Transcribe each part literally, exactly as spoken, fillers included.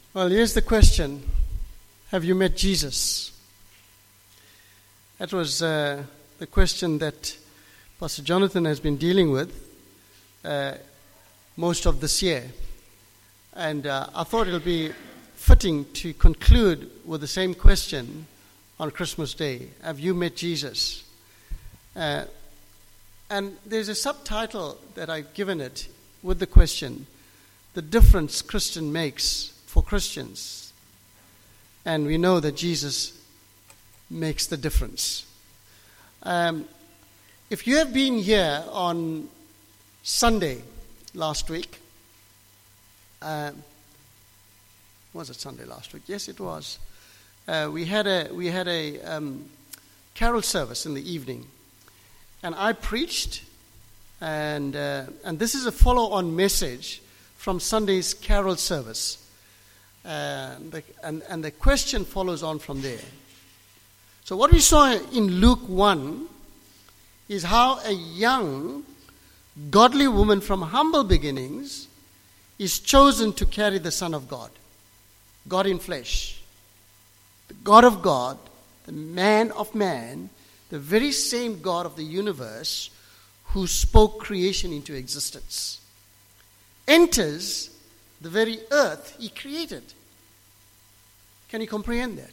Well, here's the question. Have you met Jesus? That was uh, the question that Pastor Jonathan has been dealing with uh, most of this year. And uh, I thought it would be fitting to conclude with the same question on Christmas Day. Have you met Jesus? Uh, and there's a subtitle that I've given it with the question, the difference Christian makes for Christians. And we know that Jesus makes the difference. Um, if you have been here on Sunday last week, uh, was it Sunday last week? Yes, it was. Uh, we had a we had a um, carol service in the evening, and I preached, and uh, and this is a follow-on message from Sunday's carol service. Uh, the, and, and the question follows on from there. So what we saw in Luke one is how a young, godly woman from humble beginnings is chosen to carry the Son of God, God in flesh, the God of God, the man of man, the very same God of the universe who spoke creation into existence, enters the very earth he created. Can you comprehend that?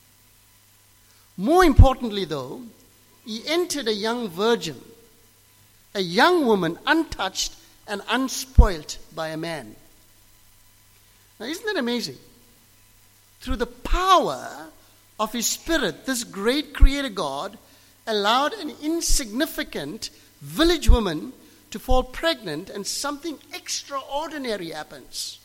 More importantly, though, he entered a young virgin, a young woman untouched and unspoilt by a man. Now, isn't that amazing? Through the power of his Spirit, this great Creator God allowed an insignificant village woman to fall pregnant, and something extraordinary happens.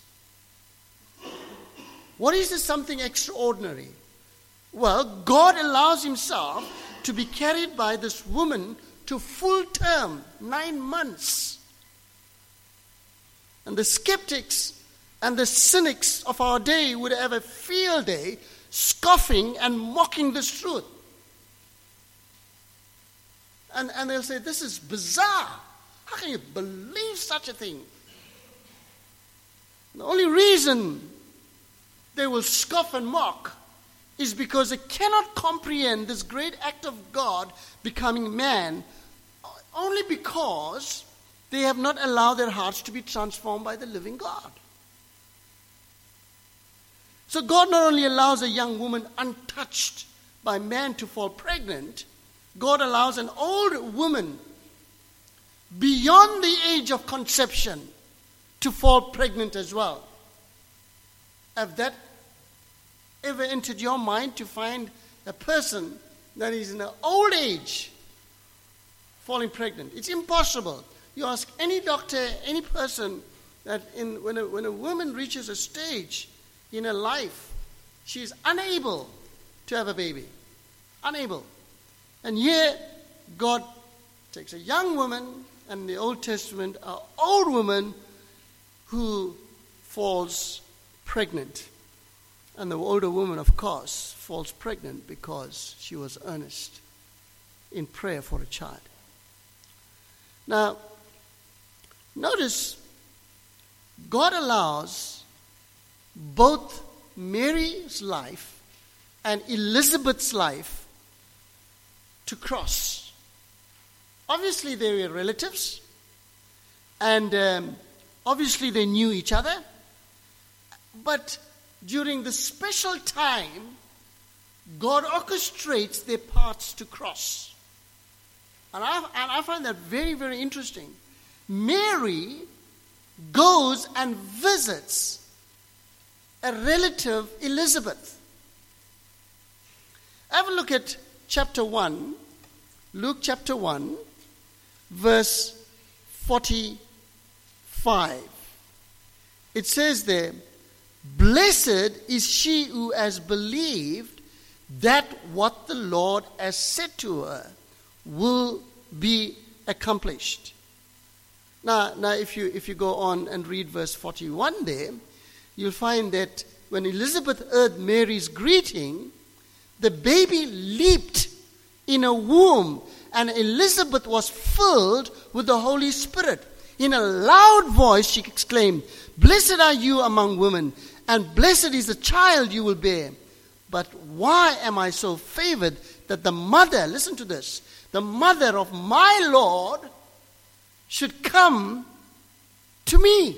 What is this something extraordinary? Well, God allows himself to be carried by this woman to full term, nine months. And the skeptics and the cynics of our day would have a field day scoffing and mocking this truth. And, and they'll say, this is bizarre. How can you believe such a thing? The only reason they will scoff and mock is because they cannot comprehend this great act of God becoming man, only because they have not allowed their hearts to be transformed by the living God. So God not only allows a young woman untouched by man to fall pregnant, God allows an old woman beyond the age of conception to fall pregnant as well. Have that ever entered your mind, to find a person that is in an old age falling pregnant? It's impossible. You ask any doctor, any person, that in, when, a, when a woman reaches a stage in her life, she is unable to have a baby. Unable. And here, God takes a young woman, and in the Old Testament, an old woman who falls pregnant. And the older woman, of course, falls pregnant because she was earnest in prayer for a child. Now, notice, God allows both Mary's life and Elizabeth's life to cross. Obviously, they were relatives, and um, obviously they knew each other, but during the special time, God orchestrates their paths to cross. And I, and I find that very, very interesting. Mary goes and visits a relative, Elizabeth. Have a look at chapter one, Luke chapter one, verse forty-five. It says there, "Blessed is she who has believed that what the Lord has said to her will be accomplished." Now, now if you if you go on and read verse forty-one there, you'll find that when Elizabeth heard Mary's greeting, the baby leaped in her womb, and Elizabeth was filled with the Holy Spirit. In a loud voice she exclaimed, "Blessed are you among women, and blessed is the child you will bear. But why am I so favored that the mother, listen to this, the mother of my Lord should come to me?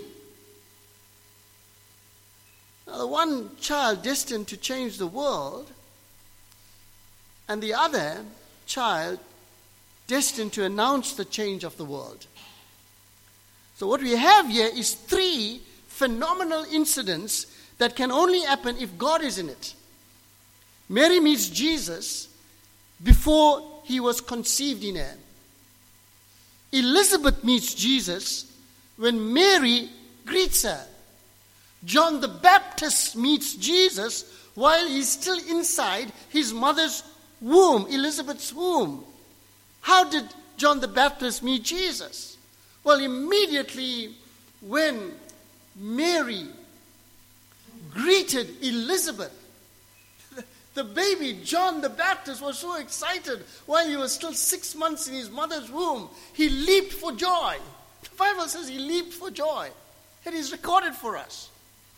Now, the one child destined to change the world, and the other child destined to announce the change of the world. So what we have here is three phenomenal incidents that can only happen if God is in it. Mary meets Jesus before he was conceived in her. Elizabeth meets Jesus when Mary greets her. John the Baptist meets Jesus while he's still inside his mother's womb, Elizabeth's womb. How did John the Baptist meet Jesus? Well, immediately when Mary greeted Elizabeth, the baby, John the Baptist, was so excited while he was still six months in his mother's womb. He leaped for joy. The Bible says he leaped for joy. It is recorded for us.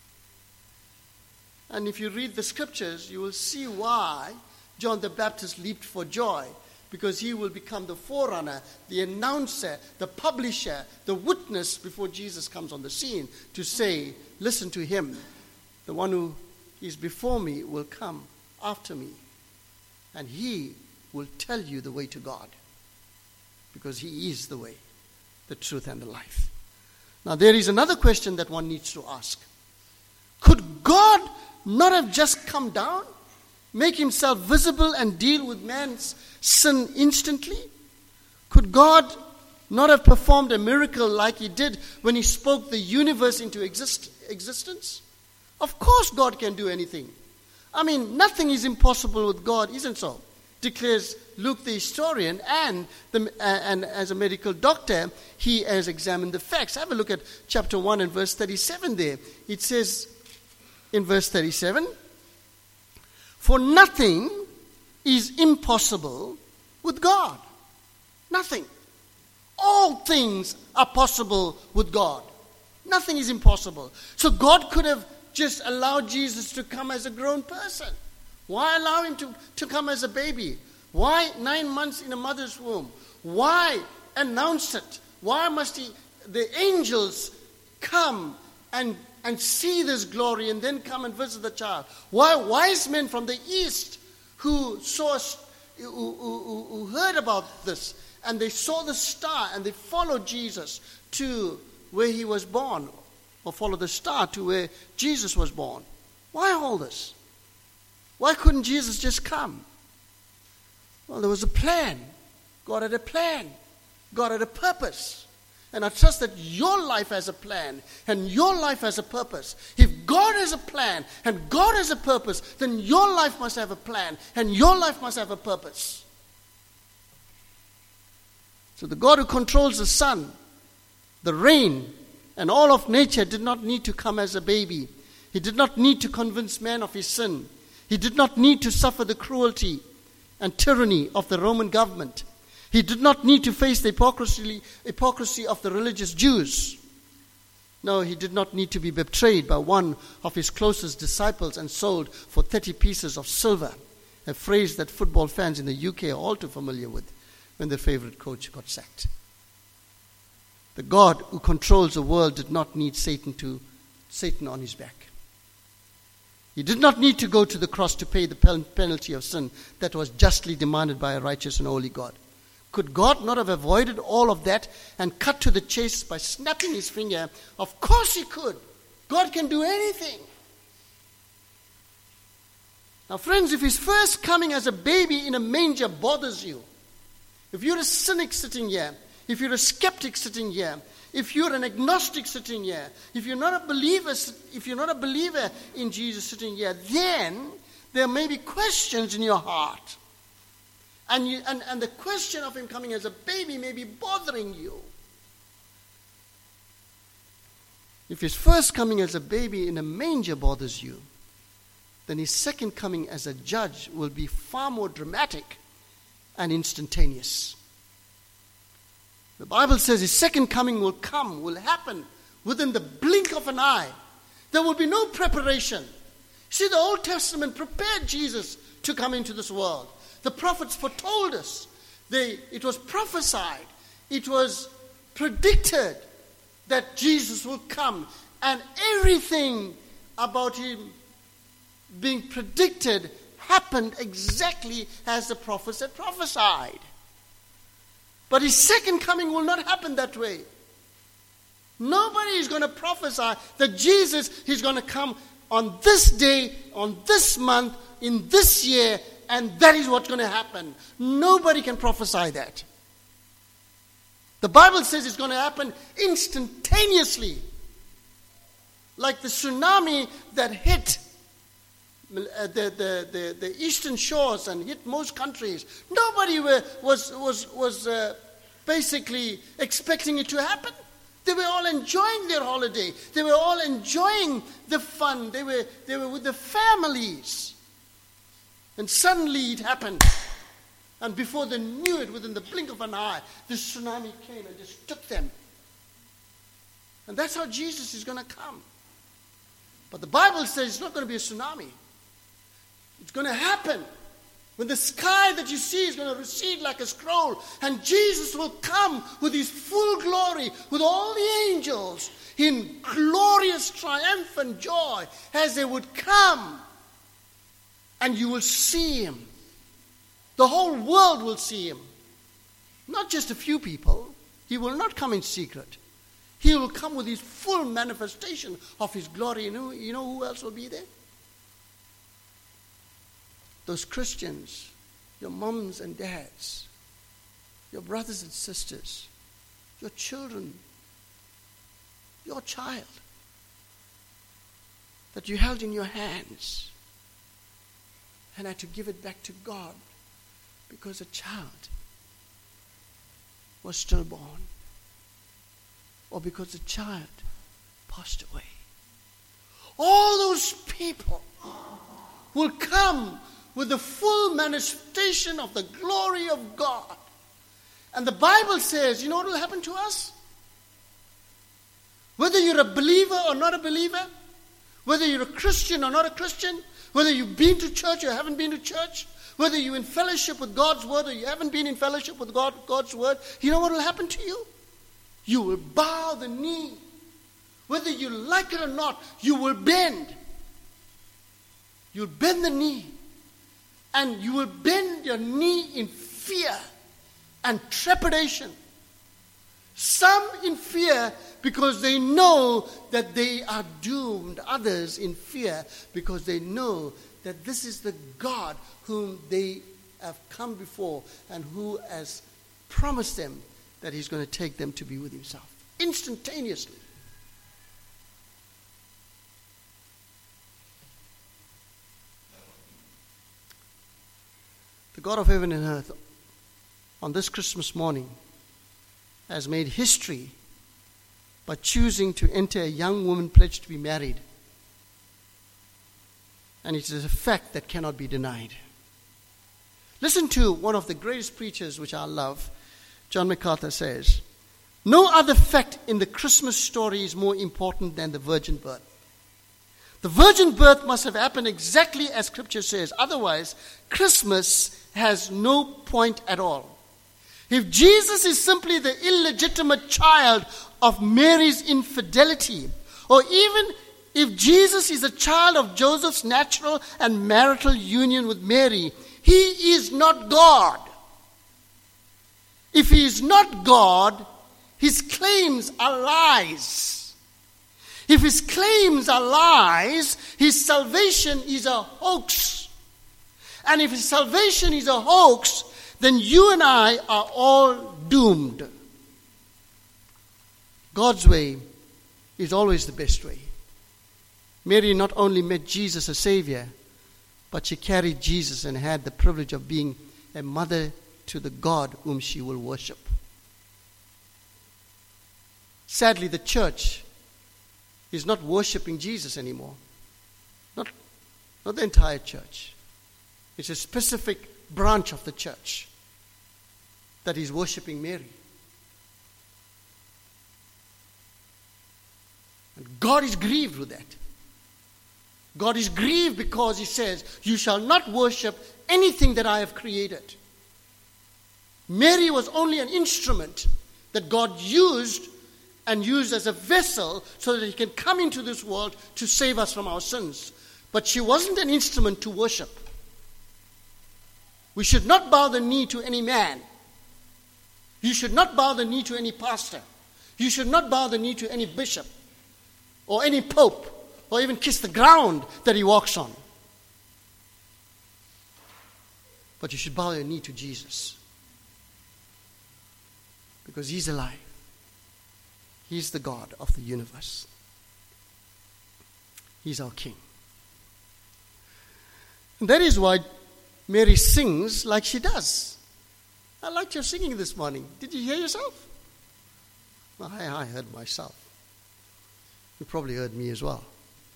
And if you read the scriptures, you will see why John the Baptist leaped for joy. Because he will become the forerunner, the announcer, the publisher, the witness before Jesus comes on the scene to say, listen to him. The one who is before me will come after me. And he will tell you the way to God. Because he is the way, the truth, and the life. Now there is another question that one needs to ask. Could God not have just come down, make himself visible, and deal with man's sin instantly? Could God not have performed a miracle like he did when he spoke the universe into exist- existence? Of course God can do anything. I mean, nothing is impossible with God, isn't so? Declares Luke the historian, and, the, uh, and as a medical doctor, he has examined the facts. Have a look at chapter one and verse thirty-seven there. It says in verse thirty-seven, for nothing is impossible with God. Nothing. All things are possible with God. Nothing is impossible. So God could have just allowed Jesus to come as a grown person. Why allow him to, to come as a baby? Why nine months in a mother's womb? Why announce it? Why must he, the angels come and, and see this glory and then come and visit the child? Why wise men from the east who saw, who, who, who heard about this, and they saw the star and they followed Jesus to where he was born, or followed the star to where Jesus was born? Why all this? Why couldn't Jesus just come? Well, there was a plan. God had a plan. God had a purpose. And I trust that your life has a plan and your life has a purpose. If God has a plan and God has a purpose, then your life must have a plan and your life must have a purpose. So the God who controls the sun, the rain, and all of nature did not need to come as a baby. He did not need to convince man of his sin. He did not need to suffer the cruelty and tyranny of the Roman government. He did not need to face the hypocrisy, hypocrisy of the religious Jews. No, he did not need to be betrayed by one of his closest disciples and sold for thirty pieces of silver, a phrase that football fans in the U K are all too familiar with when their favorite coach got sacked. The God who controls the world did not need Satan to Satan on his back. He did not need to go to the cross to pay the penalty of sin that was justly demanded by a righteous and holy God. Could God not have avoided all of that and cut to the chase by snapping his finger? Of course he could. God can do anything. Now friends, if his first coming as a baby in a manger bothers you, if you're a cynic sitting here, if you're a skeptic sitting here, if you're an agnostic sitting here, if you're not a believer, if you're not a believer in Jesus sitting here, then there may be questions in your heart. And, you, and, and the question of him coming as a baby may be bothering you. If his first coming as a baby in a manger bothers you, then his second coming as a judge will be far more dramatic and instantaneous. The Bible says his second coming will come, will happen within the blink of an eye. There will be no preparation. See, the Old Testament prepared Jesus to come into this world. The prophets foretold us. They, it was prophesied. It was predicted that Jesus will come. And everything about him being predicted happened exactly as the prophets had prophesied. But his second coming will not happen that way. Nobody is going to prophesy that Jesus is going to come on this day, on this month, in this year, and that is what's going to happen. Nobody can prophesy that. The Bible says it's going to happen instantaneously. Like the tsunami that hit the, the, the, the eastern shores and hit most countries. Nobody were, was, was, was uh, basically expecting it to happen. They were all enjoying their holiday. They were all enjoying the fun. They were, they were with their families. And suddenly it happened. And before they knew it, within the blink of an eye, this tsunami came and just took them. And that's how Jesus is going to come. But the Bible says it's not going to be a tsunami. It's going to happen. When the sky that you see is going to recede like a scroll, and Jesus will come with his full glory, with all the angels, in glorious triumphant joy, as they would come, and you will see him. The whole world will see him. Not just a few people. He will not come in secret. He will come with his full manifestation of his glory. You know, you know who else will be there? Those Christians, your mums and dads, your brothers and sisters, your children, your child that you held in your hands and had to give it back to God because a child was stillborn, or because a child passed away. All those people will come with the full manifestation of the glory of God. And the Bible says, you know what will happen to us? Whether you're a believer or not a believer, whether you're a Christian or not a Christian, whether you've been to church or haven't been to church, whether you're in fellowship with God's word or you haven't been in fellowship with God, God's word, you know what will happen to you? You will bow the knee. Whether you like it or not, you will bend. You'll bend the knee. And you will bend your knee in fear and trepidation. Some in fear because they know that they are doomed. Others in fear because they know that this is the God whom they have come before and who has promised them that he's going to take them to be with himself. Instantaneously. The God of heaven and earth, on this Christmas morning, has made history by choosing to enter a young woman pledged to be married. And it is a fact that cannot be denied. Listen to one of the greatest preachers which I love. John MacArthur says, no other fact in the Christmas story is more important than the virgin birth. The virgin birth must have happened exactly as Scripture says. Otherwise, Christmas has no point at all. If Jesus is simply the illegitimate child of Mary's infidelity, or even if Jesus is a child of Joseph's natural and marital union with Mary, he is not God. If he is not God, his claims are lies. If his claims are lies, his salvation is a hoax. And if his salvation is a hoax, then you and I are all doomed. God's way is always the best way. Mary not only met Jesus as Savior, but she carried Jesus and had the privilege of being a mother to the God whom she will worship. Sadly, the church is not worshiping Jesus anymore. Not, not the entire church. It's a specific branch of the church that is worshiping Mary. And God is grieved with that. God is grieved because he says, you shall not worship anything that I have created. Mary was only an instrument that God used and used as a vessel so that he can come into this world to save us from our sins. But she wasn't an instrument to worship. We should not bow the knee to any man. You should not bow the knee to any pastor. You should not bow the knee to any bishop or any pope or even kiss the ground that he walks on. But you should bow your knee to Jesus because he's alive. He's the God of the universe. He's our King. And that is why Mary sings like she does. I liked your singing this morning. Did you hear yourself? Well, I, I heard myself. You probably heard me as well.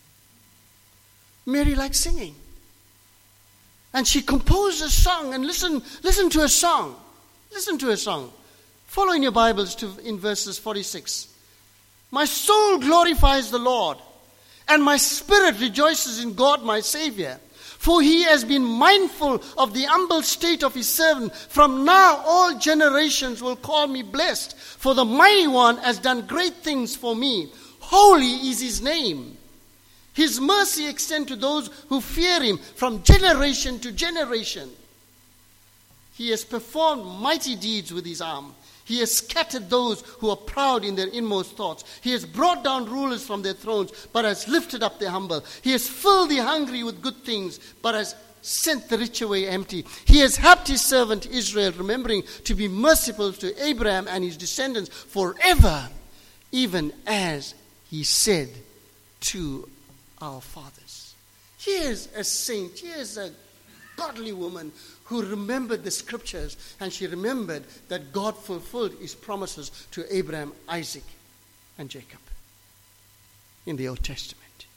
Mary likes singing. And she composed a song. And listen, listen to a song. Listen to a song. Follow in your Bibles to in verses forty-six. My soul glorifies the Lord, and my spirit rejoices in God my Savior. For he has been mindful of the humble state of his servant. From now all generations will call me blessed. For the Mighty One has done great things for me. Holy is his name. His mercy extends to those who fear him from generation to generation. He has performed mighty deeds with his arm. He has scattered those who are proud in their inmost thoughts. He has brought down rulers from their thrones, but has lifted up the humble. He has filled the hungry with good things, but has sent the rich away empty. He has helped his servant Israel, remembering to be merciful to Abraham and his descendants forever, even as he said to our fathers. Here's a saint, here's a godly woman who remembered the scriptures, and she remembered that God fulfilled his promises to Abraham, Isaac, and Jacob in the Old Testament.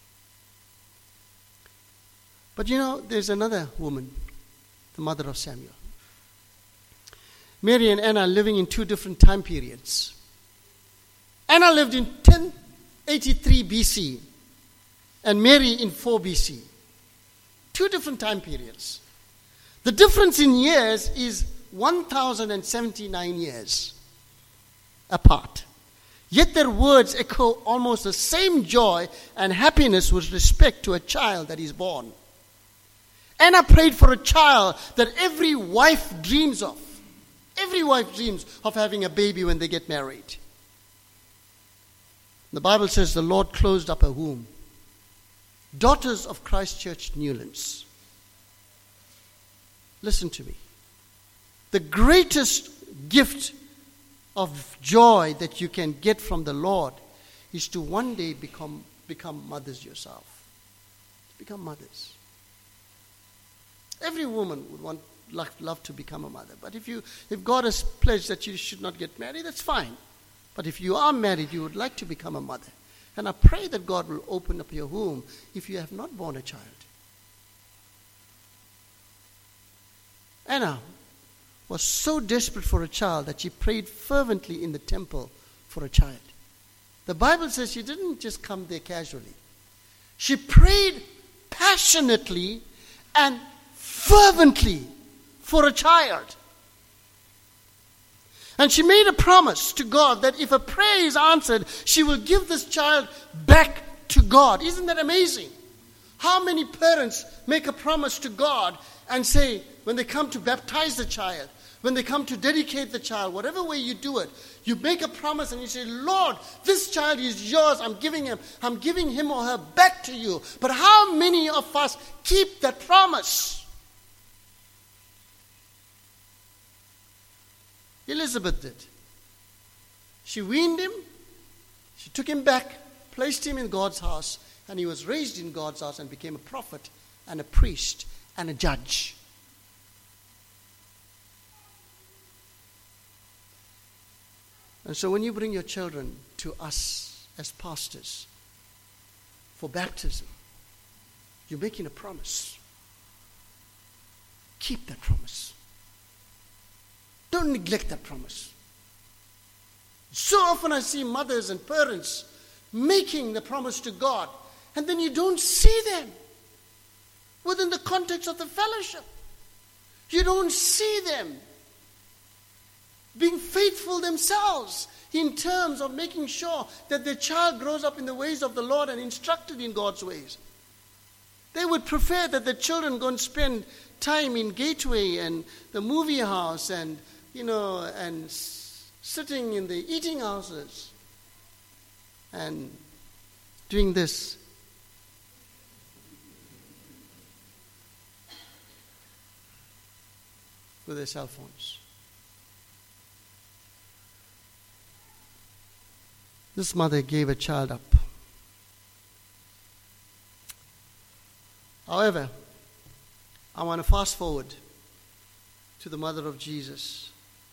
But you know, there's another woman, the mother of Samuel. Mary and Anna living in two different time periods. Anna lived in ten eighty-three B C and Mary in four B C. Two different time periods. The difference in years is one thousand seventy-nine years apart. Yet their words echo almost the same joy and happiness with respect to a child that is born. Anna prayed for a child that every wife dreams of. Every wife dreams of having a baby when they get married. The Bible says the Lord closed up her womb. Daughters of Christ Church Newlands, listen to me. The greatest gift of joy that you can get from the Lord is to one day become become mothers yourself. Become mothers. Every woman would want love, love to become a mother. But if you if God has pledged that you should not get married, that's fine. But if you are married, you would like to become a mother. And I pray that God will open up your womb if you have not born a child. Anna was so desperate for a child that she prayed fervently in the temple for a child. The Bible says she didn't just come there casually. She prayed passionately and fervently for a child. And she made a promise to God that if a prayer is answered, she will give this child back to God. Isn't that amazing? How many parents make a promise to God and say, when they come to baptize the child, when they come to dedicate the child, whatever way you do it, you make a promise and you say, Lord, this child is yours. I'm giving him, I'm giving him or her back to you. But how many of us keep that promise? Elizabeth did. She weaned him, she took him back, placed him in God's house, and he was raised in God's house and became a prophet and a priest and a judge. And so when you bring your children to us as pastors for baptism, you're making a promise. Keep that promise. Don't neglect that promise. So often I see mothers and parents making the promise to God, and then you don't see them. within the context of the fellowship. You don't see them being faithful themselves in terms of making sure that their child grows up in the ways of the Lord and instructed in God's ways. They would prefer that the children go and spend time in Gateway and the movie house and, you know, and s- sitting in the eating houses and doing this. With their cell phones. This mother gave a child up. However, I want to fast forward to the mother of Jesus.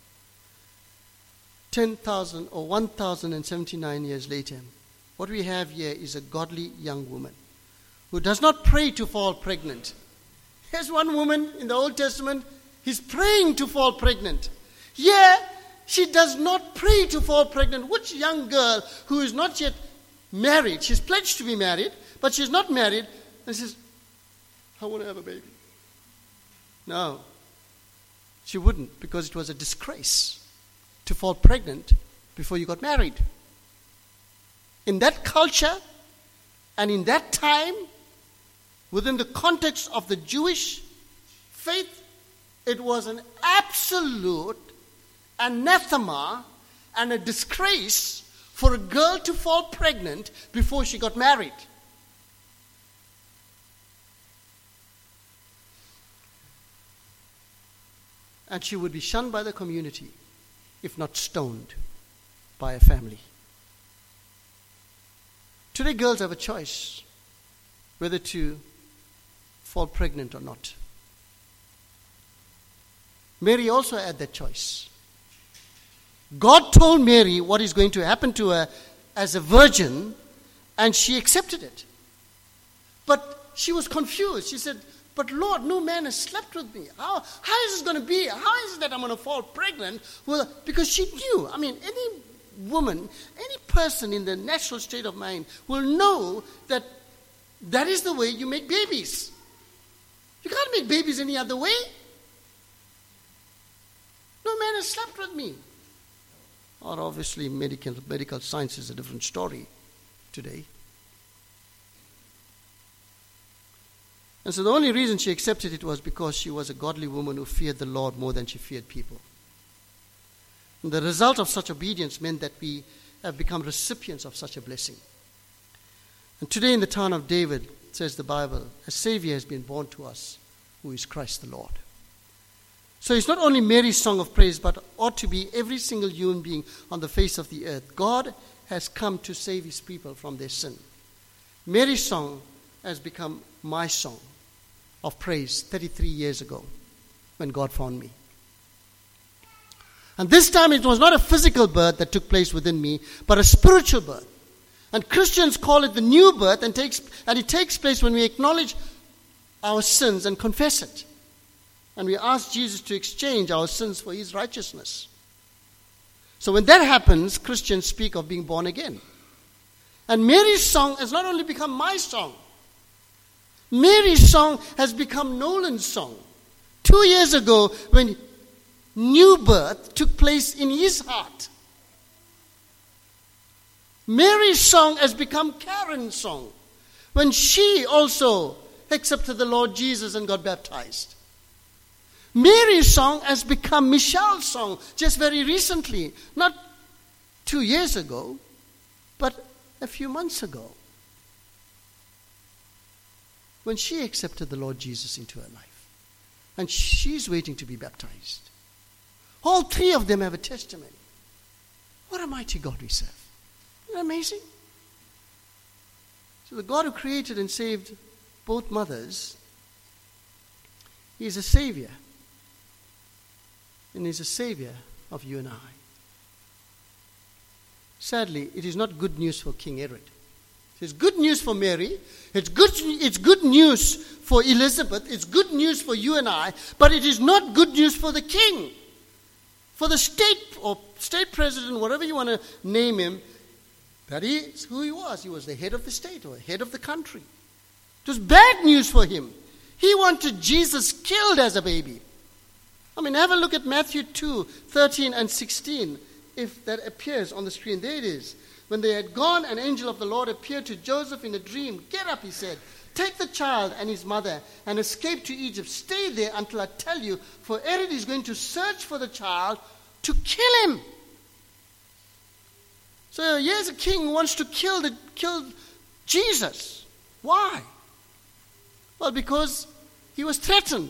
ten thousand or one thousand seventy-nine years later, what we have here is a godly young woman who does not pray to fall pregnant. Here's one woman in the Old Testament, he's praying to fall pregnant. Yeah, she does not pray to fall pregnant. Which young girl who is not yet married, she's pledged to be married, but she's not married, and says, I want to have a baby. No, she wouldn't, because it was a disgrace to fall pregnant before you got married. In that culture and in that time, within the context of the Jewish faith, it was an absolute anathema and a disgrace for a girl to fall pregnant before she got married. And she would be shunned by the community, if not stoned by a family. Today, girls have a choice whether to fall pregnant or not. Mary also had that choice. God told Mary what is going to happen to her as a virgin, and she accepted it. But she was confused. She said, but Lord, no man has slept with me. How, how is this going to be? How is it that I'm going to fall pregnant? Well, because she knew. I mean, any woman, any person in the natural state of mind will know that that is the way you make babies. You can't make babies any other way. No man has slept with me. Or obviously medical, medical science is a different story today. And so the only reason she accepted it was because she was a godly woman who feared the Lord more than she feared people. And the result of such obedience meant that we have become recipients of such a blessing. And today in the town of David, says the Bible, a Savior has been born to us, who is Christ the Lord. So it's not only Mary's song of praise, but ought to be every single human being on the face of the earth. God has come to save his people from their sin. Mary's song has become my song of praise thirty-three years ago when God found me. And this time it was not a physical birth that took place within me, but a spiritual birth. And Christians call it the new birth, and takes and it takes place when we acknowledge our sins and confess it. And we ask Jesus to exchange our sins for his righteousness. So when that happens, Christians speak of being born again. And Mary's song has not only become my song, Mary's song has become Nolan's song. Two years ago, when new birth took place in his heart, Mary's song has become Karen's song when she also accepted the Lord Jesus and got baptized. Mary's song has become Michelle's song just very recently, not two years ago, but a few months ago, when she accepted the Lord Jesus into her life. And she's waiting to be baptized. All three of them have a testimony. What a mighty God we serve. Isn't that amazing? So the God who created and saved both mothers, he is a Savior. And he's a Savior of you and I. Sadly, it is not good news for King Herod. It's good news for Mary. It's good, it's good news for Elizabeth. It's good news for you and I. But it is not good news for the king. For the state or state president, whatever you want to name him, that is who he was. He was the head of the state or head of the country. It was bad news for him. He wanted Jesus killed as a baby. I mean, have a look at Matthew two, thirteen and sixteen, if that appears on the screen. There it is. When they had gone, an angel of the Lord appeared to Joseph in a dream. Get up, he said. Take the child and his mother and escape to Egypt. Stay there until I tell you, for Herod is going to search for the child to kill him. So here's a king who wants to kill the kill Jesus. Why? Well, because he was threatened.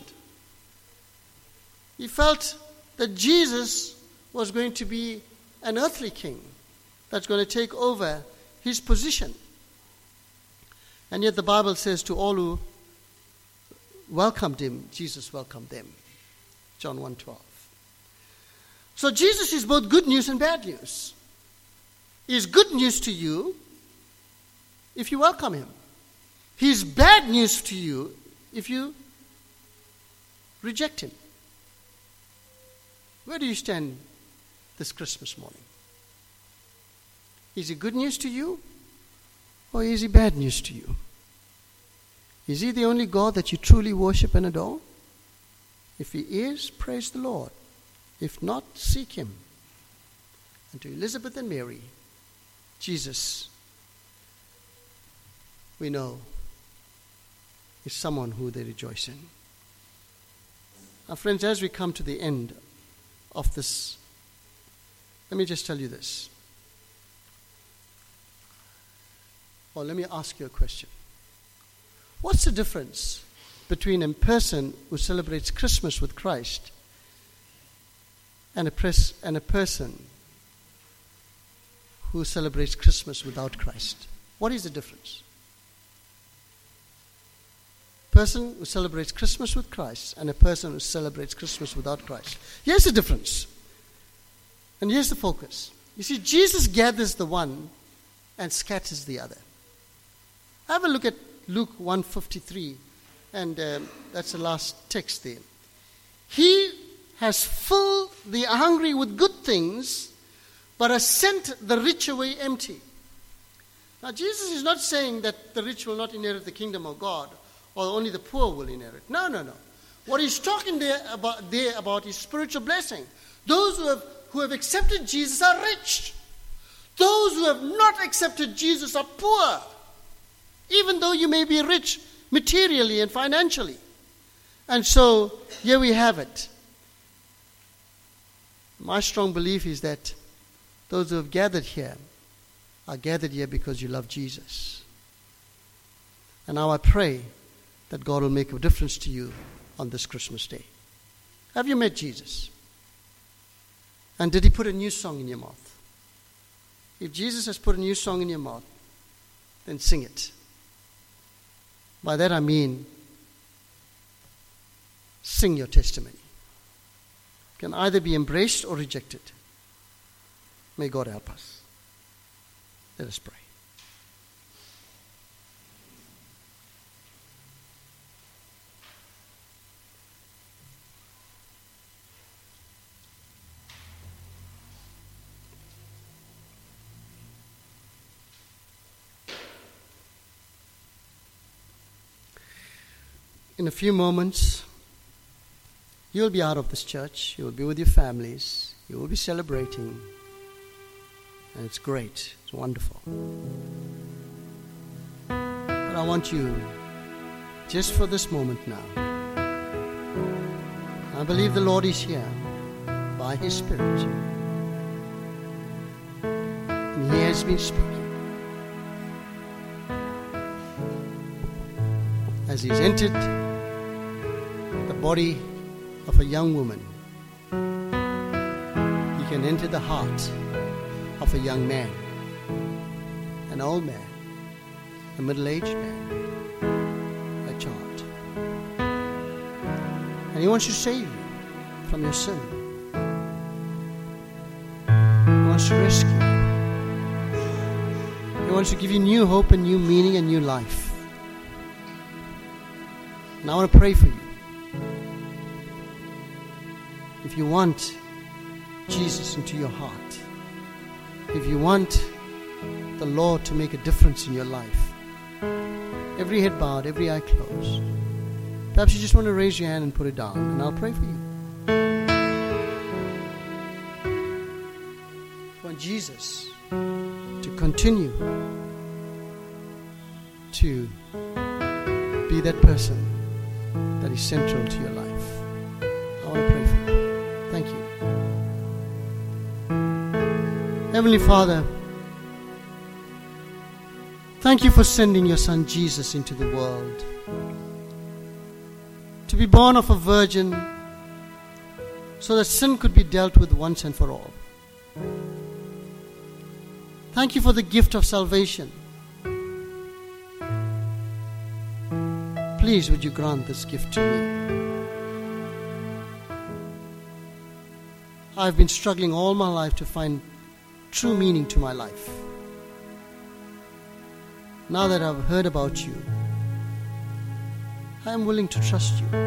He felt that Jesus was going to be an earthly king that's going to take over his position. And yet the Bible says to all who welcomed him, Jesus welcomed them. John one twelve. So Jesus is both good news and bad news. He is good news to you if you welcome him. He is bad news to you if you reject him. Where do you stand this Christmas morning? Is he good news to you, or is he bad news to you? Is he the only God that you truly worship and adore? If he is, praise the Lord. If not, seek him. And to Elizabeth and Mary, Jesus, we know, is someone who they rejoice in. Now, friends, as we come to the end of this, let me just tell you this. Or let me ask you a question. What's the difference between a person who celebrates Christmas with Christ and a, pres- and a person who celebrates Christmas without Christ? What is the difference? A person who celebrates Christmas with Christ and a person who celebrates Christmas without Christ. Here's the difference. And here's the focus. You see, Jesus gathers the one and scatters the other. Have a look at Luke one fifty-three, and um, that's the last text there. He has filled the hungry with good things, but has sent the rich away empty. Now, Jesus is not saying that the rich will not inherit the kingdom of God, or only the poor will inherit. No, no, no. What he's talking there about, there about is spiritual blessing. Those who have, who have accepted Jesus are rich. Those who have not accepted Jesus are poor, even though you may be rich materially and financially. And so, here we have it. My strong belief is that those who have gathered here are gathered here because you love Jesus. And now I pray that God will make a difference to you on this Christmas day. Have you met Jesus? And did he put a new song in your mouth? If Jesus has put a new song in your mouth, then sing it. By that I mean, sing your testimony. It can either be embraced or rejected. May God help us. Let us pray. In a few moments, you'll be out of this church. You'll be with your families. You will be celebrating. And it's great. It's wonderful. But I want you, just for this moment now, I believe the Lord is here by his Spirit. And he has been speaking. As he's entered the body of a young woman, he can enter the heart of a young man, an old man, a middle-aged man, a child. And he wants to save you from your sin. He wants to rescue you. He wants to give you new hope and new meaning and new life. And I want to pray for you. If you want Jesus into your heart, if you want the Lord to make a difference in your life, every head bowed, every eye closed, Perhaps you just want to raise your hand and put it down, and I'll pray for you. You want Jesus to continue to be that person that is central to your life. I want to pray for you. Thank you. Heavenly Father, thank you for sending your Son Jesus into the world to be born of a virgin so that sin could be dealt with once and for all. Thank you for the gift of salvation. Please, would you grant this gift to me? I've been struggling all my life to find true meaning to my life. Now that I've heard about you, I am willing to trust you.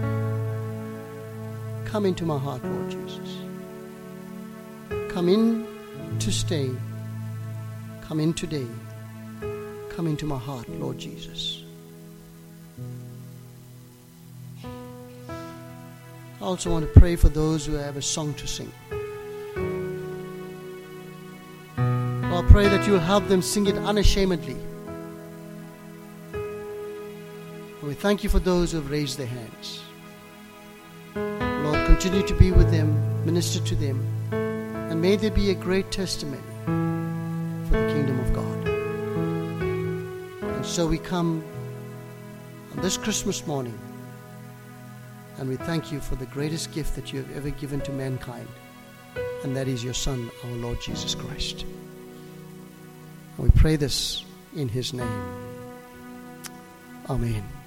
Come into my heart, Lord Jesus. Come in to stay. Come in today. Come into my heart, Lord Jesus. I also want to pray for those who have a song to sing. Lord, I pray that you will help them sing it unashamedly. And we thank you for those who have raised their hands. Lord, continue to be with them, minister to them, and may there be a great testimony for the kingdom of God. And so we come on this Christmas morning, and we thank you for the greatest gift that you have ever given to mankind, and that is your Son, our Lord Jesus Christ. And we pray this in his name. Amen.